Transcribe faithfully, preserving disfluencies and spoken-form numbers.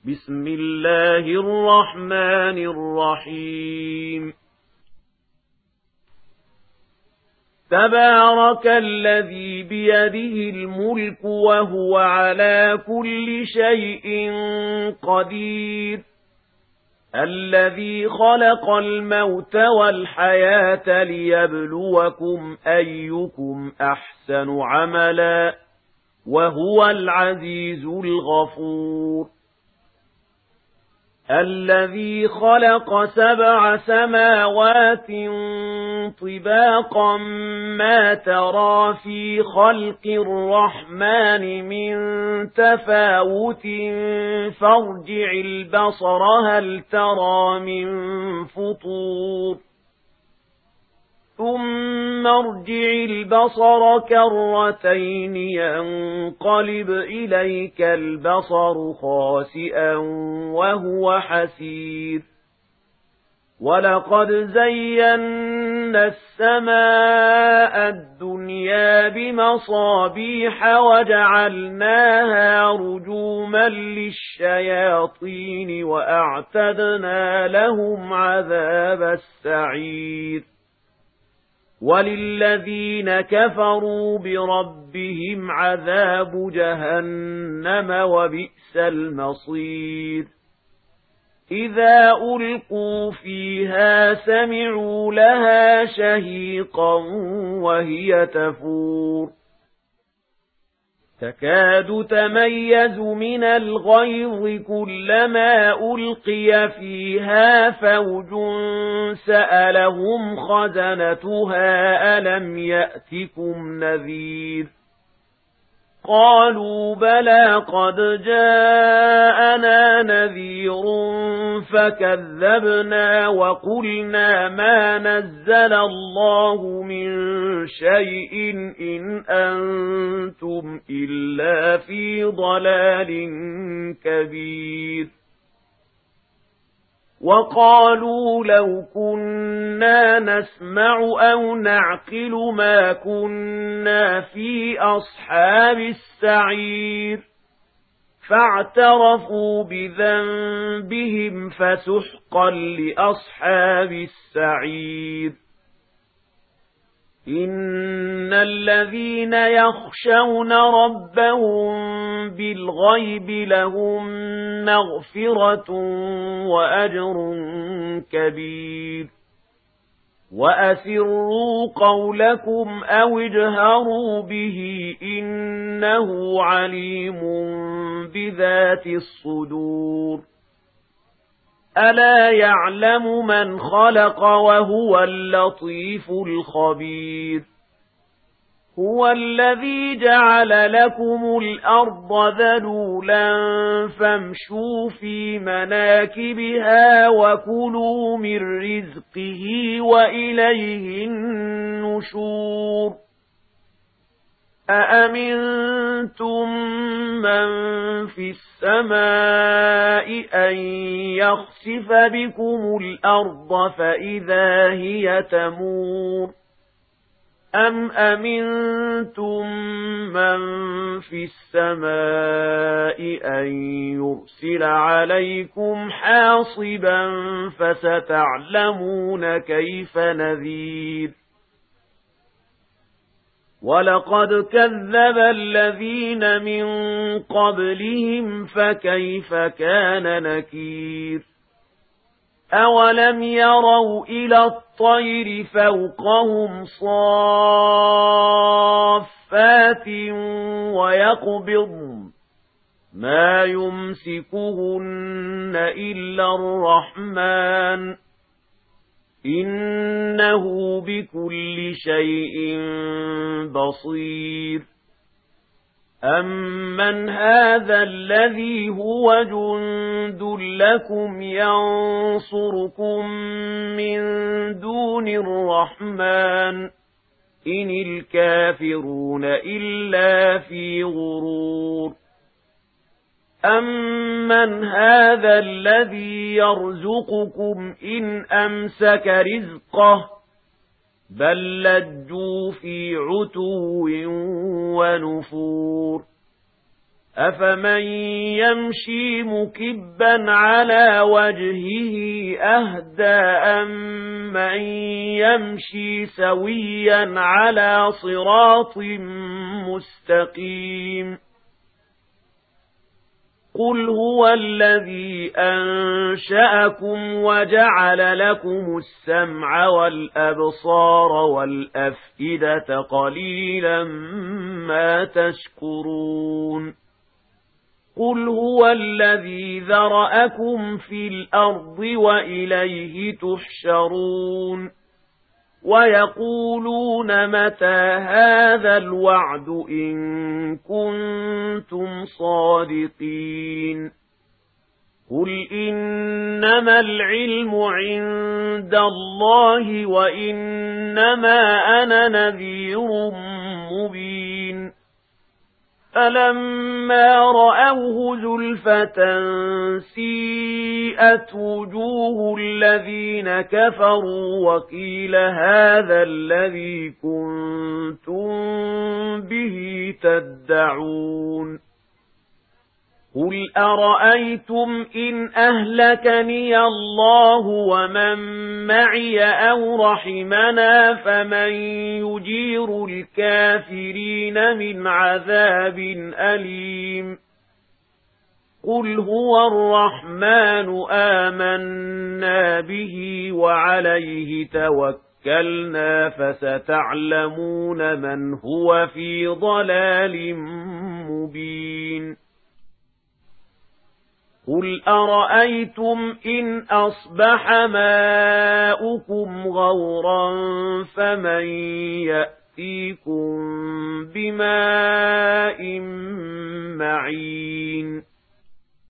بسم الله الرحمن الرحيم تبارك الذي بيده الملك وهو على كل شيء قدير الذي خلق الموت والحياة ليبلوكم أيكم أحسن عملا وهو العزيز الغفور الذي خلق سبع سماوات طباقا ما ترى في خلق الرحمن من تفاوت فارجع البصر هل ترى من فطور ثم ارجع البصر كرتين ينقلب إليك البصر خاسئا وهو حسير ولقد زينا السماء الدنيا بمصابيح وجعلناها رجوما للشياطين وأعتدنا لهم عذاب السعير وللذين كفروا بربهم عذاب جهنم وبئس المصير إذا ألقوا فيها سمعوا لها شهيقا وهي تفور تكاد تميز من الغيظ كلما ألقي فيها فوج سألهم خزنتها ألم يأتكم نذير قالوا بلى قد جاءنا نذير فكذبنا وقلنا ما نزل الله من شيء إن أنتم إلا في ضلال كبير وقالوا لو كنا نسمع أو نعقل ما كنا في أصحاب السعير فاعترفوا بذنبهم فسحقا لأصحاب السعير إن الذين يخشون ربهم بالغيب لهم مغفرة وأجر كبير وأسروا قولكم أو اجهروا به إنه عليم بذات الصدور ألا يعلم من خلق وهو اللطيف الخبير هو الذي جعل لكم الأرض ذلولا فامشوا في مناكبها وكلوا من رزقه وإليه النشور أأمنتم من في السماء أن يخسف بكم الأرض فإذا هي تمور أم أمنتم من في السماء أن يرسل عليكم حاصبا فستعلمون كيف نذير ولقد كذب الذين من قبلهم فكيف كان نكير أولم يروا إلى الطير فوقهم صافات ويقبضن ما يمسكهن إلا الرحمن إنه بكل شيء بصير أمن هذا الذي هو جند لكم ينصركم من دون الرحمن إن الكافرون إلا في غرور أمن هذا الذي يرزقكم إن أمسك رزقه بل لجوا في عتو ونفور أفمن يمشي مكبا على وجهه أهدى أم من يمشي سويا على صراط مستقيم قل هو الذي أنشأكم وجعل لكم السمع والأبصار والأفئدة قليلا ما تشكرون قل هو الذي ذرأكم في الأرض وإليه تحشرون ويقولون متى هذا الوعد إن كنتم صادقين قل إنما العلم عند الله وإنما أنا نذير مبين فلما رأوه زلفة سيئت وجوه الذين كفروا وقيل هذا الذي كنتم به تدعون قل أرأيتم إن أهلكني الله ومن معي أو رحمنا فمن يجير الكافرين من عذاب أليم قل هو الرحمن آمنا به وعليه توكلنا فستعلمون من هو في ضلال مبين قل أرأيتم إن أصبح ماؤكم غورا فمن يأتيكم بماء معين